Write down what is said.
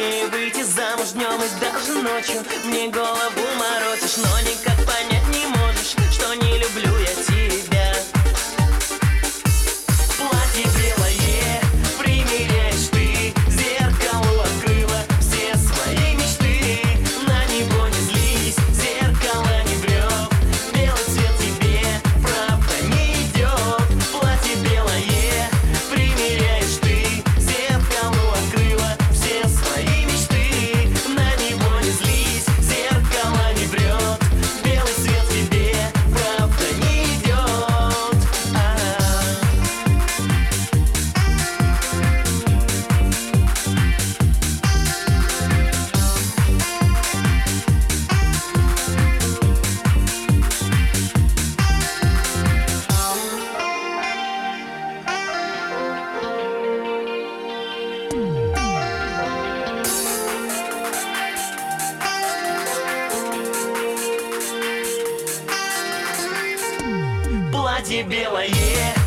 мечты выйти замуж днем и даже ночью. Мне голову морочишь, но никак понять не можешь, что не люблю я тебя. Платье белое примеряешь ты, зеркало открыла все свои мечты. На него не злись, зеркало не врет, белый цвет тебе правда не идет. Платье белое примеряешь ты, зеркало открыла все свои мечты. На него не злись, зеркало не врет, белый цвет тебе правда не идет. Платье белое